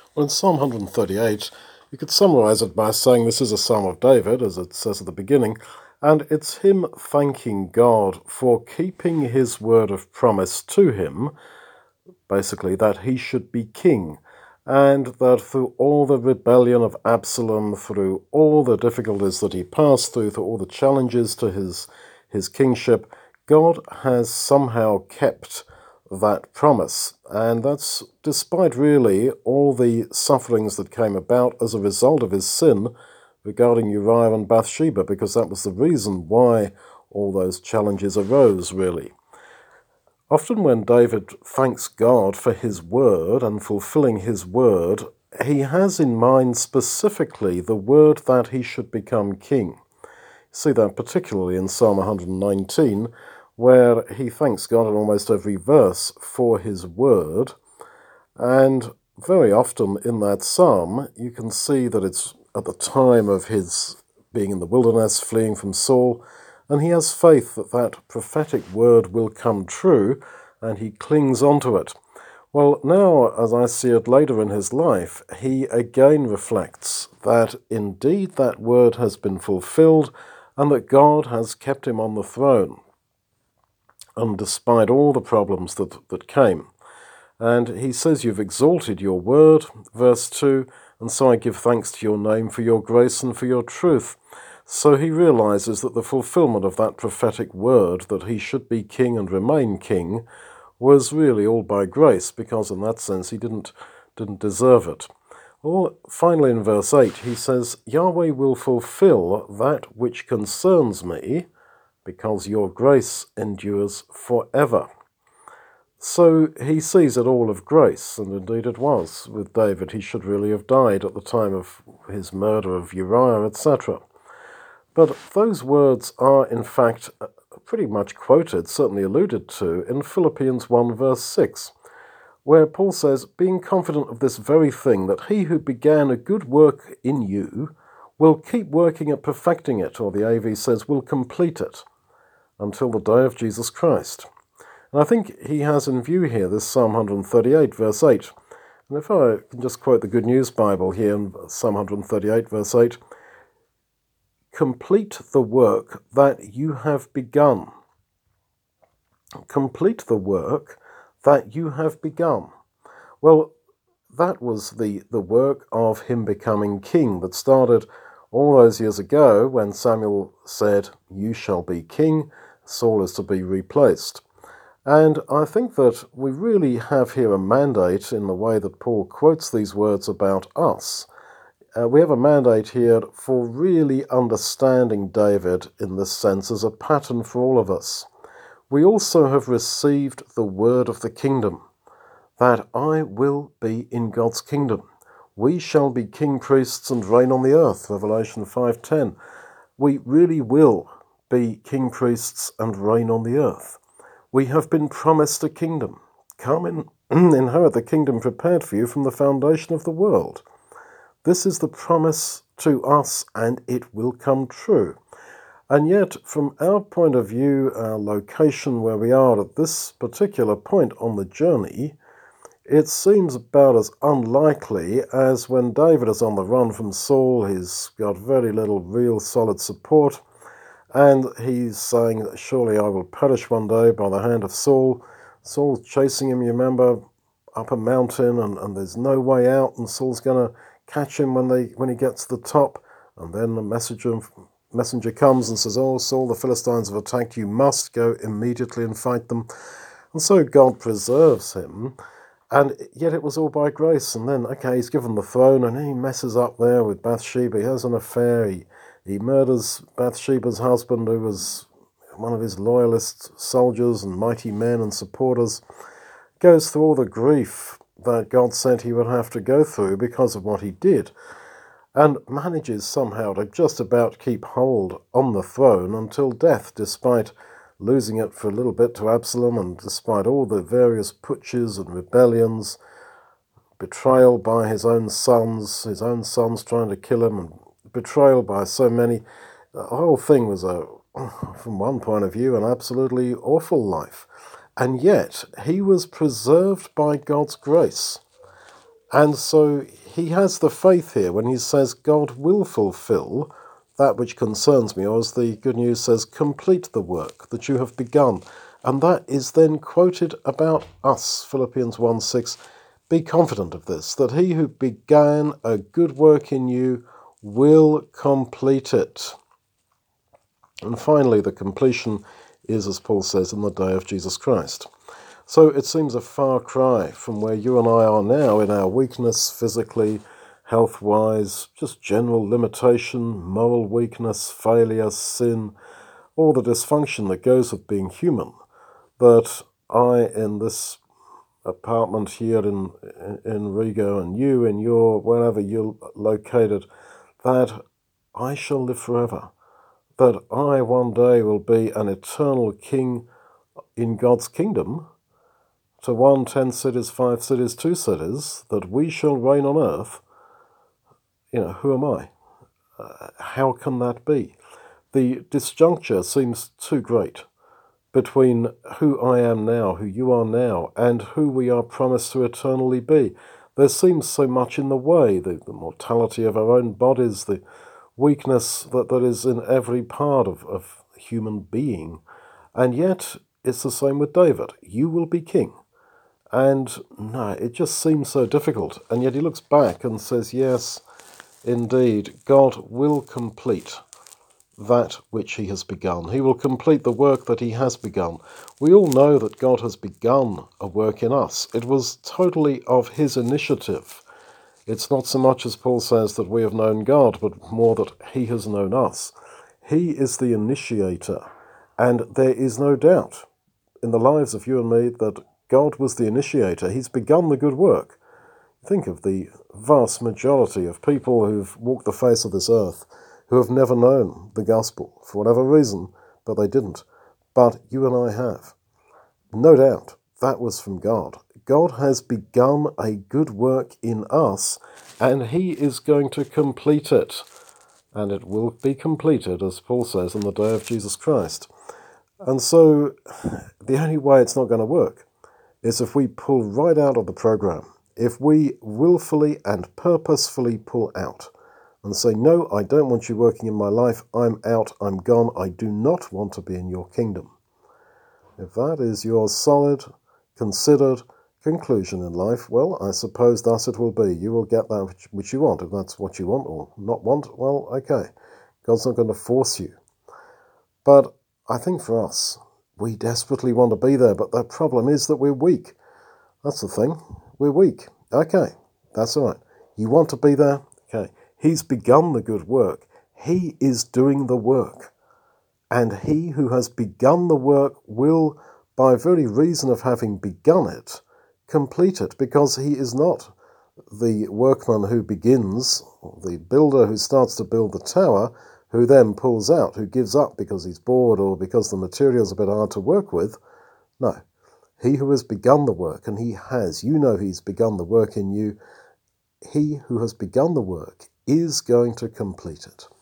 Well, in Psalm 138, you could summarize it by saying this is a Psalm of David, as it says at the beginning, and it's him thanking God for keeping his word of promise to him, basically, that he should be king, and that through all the rebellion of Absalom, through all the difficulties that he passed through all the challenges to his kingship, God has somehow kept that promise. And that's despite really all the sufferings that came about as a result of his sin regarding Uriah and Bathsheba, because that was the reason why all those challenges arose, really. Often when David thanks God for his word and fulfilling his word, he has in mind specifically the word that he should become king. You see that particularly in Psalm 119, where he thanks God in almost every verse for his word. And very often in that psalm, you can see that it's at the time of his being in the wilderness, fleeing from Saul, and he has faith that that prophetic word will come true, and he clings onto it. Well, now, as I see it later in his life, he again reflects that indeed that word has been fulfilled and that God has kept him on the throne, and despite all the problems that came. And he says, "You've exalted your word," verse 2, "and so I give thanks to your name for your grace and for your truth." So he realizes that the fulfillment of that prophetic word, that he should be king and remain king, was really all by grace, because in that sense he didn't deserve it. Well, finally in verse 8 he says, "Yahweh will fulfill that which concerns me, because your grace endures forever." So he sees it all of grace, and indeed it was. With David, he should really have died at the time of his murder of Uriah, etc. But those words are, in fact, pretty much quoted, certainly alluded to, in Philippians 1 verse 6, where Paul says, "Being confident of this very thing, that he who began a good work in you will keep working at perfecting it," or the AV says, will complete it, until the day of Jesus Christ. And I think he has in view here this Psalm 138, verse 8. And if I can just quote the Good News Bible here in Psalm 138, verse 8, "Complete the work that you have begun." Complete the work that you have begun. Well, that was the work of him becoming king that started all those years ago when Samuel said, "You shall be king, Saul is to be replaced." And I think that we really have here a mandate in the way that Paul quotes these words about us. We have a mandate here for really understanding David in this sense as a pattern for all of us. We also have received the word of the kingdom, that I will be in God's kingdom. We shall be king, priests, and reign on the earth, Revelation 5:10. We really will be king, priests, and reign on the earth. We have been promised a kingdom. Come and inherit the kingdom prepared for you from the foundation of the world. This is the promise to us, and it will come true. And yet, from our point of view, our location where we are at this particular point on the journey, it seems about as unlikely as when David is on the run from Saul. He's got very little real solid support. And he's saying that surely I will perish one day by the hand of Saul. Saul's chasing him, you remember, up a mountain, and there's no way out, and Saul's going to catch him when he gets to the top. And then the messenger comes and says, "Oh, Saul, the Philistines have attacked. You must go immediately and fight them." And so God preserves him. And yet it was all by grace. And then, okay, he's given the throne, and he messes up there with Bathsheba. He has an affair. He murders Bathsheba's husband, who was one of his loyalist soldiers and mighty men and supporters. Goes through all the grief that God said he would have to go through because of what he did, and manages somehow to just about keep hold on the throne until death, despite losing it for a little bit to Absalom, and despite all the various putches and rebellions, betrayal by his own sons trying to kill him, and betrayal by so many. The whole thing was, from one point of view, an absolutely awful life. And yet he was preserved by God's grace. And so he has the faith here when he says God will fulfill that which concerns me, or as the Good News says, complete the work that you have begun. And that is then quoted about us, Philippians 1:6. Be confident of this, that he who began a good work in you will complete it. And finally, the completion is, as Paul says, in the day of Jesus Christ. So it seems a far cry from where you and I are now in our weakness, physically, health-wise, just general limitation, moral weakness, failure, sin, all the dysfunction that goes with being human, that I, in this apartment here in Riga, and you in your, wherever you're located, that I shall live forever, that I one day will be an eternal king in God's kingdom, to 1, 10 cities, 5 cities, 2 cities, that we shall reign on earth. Who am I? How can that be? The disjuncture seems too great between who I am now, who you are now, and who we are promised to eternally be. There seems so much in the way, the mortality of our own bodies, the weakness that is in every part of human being. And yet, it's the same with David. You will be king. And no, it just seems so difficult. And yet he looks back and says, yes, indeed, God will complete that which he has begun. He will complete the work that he has begun. We all know that God has begun a work in us. It was totally of his initiative. It's not so much, as Paul says, that we have known God, but more that he has known us. He is the initiator. And there is no doubt in the lives of you and me that God was the initiator. He's begun the good work. Think of the vast majority of people who've walked the face of this earth who have never known the gospel for whatever reason, but they didn't. But you and I have. No doubt that was from God. God has begun a good work in us, and he is going to complete it. And it will be completed, as Paul says, on the day of Jesus Christ. And so the only way it's not going to work is if we pull right out of the program, if we willfully and purposefully pull out and say, no, I don't want you working in my life, I'm out, I'm gone, I do not want to be in your kingdom. If that is your solid, considered conclusion in life, well, I suppose thus it will be. You will get that which you want. If that's what you want or not want, well, okay. God's not going to force you. But I think for us, we desperately want to be there, but the problem is that we're weak. That's the thing. We're weak. Okay, that's all right. You want to be there? Okay. He's begun the good work. He is doing the work. And he who has begun the work will, by very reason of having begun it, complete it, because he is not the workman who begins, the builder who starts to build the tower, who then pulls out, who gives up because he's bored or because the material's a bit hard to work with. No. He who has begun the work, and he has, you know he's begun the work in you, he who has begun the work is going to complete it.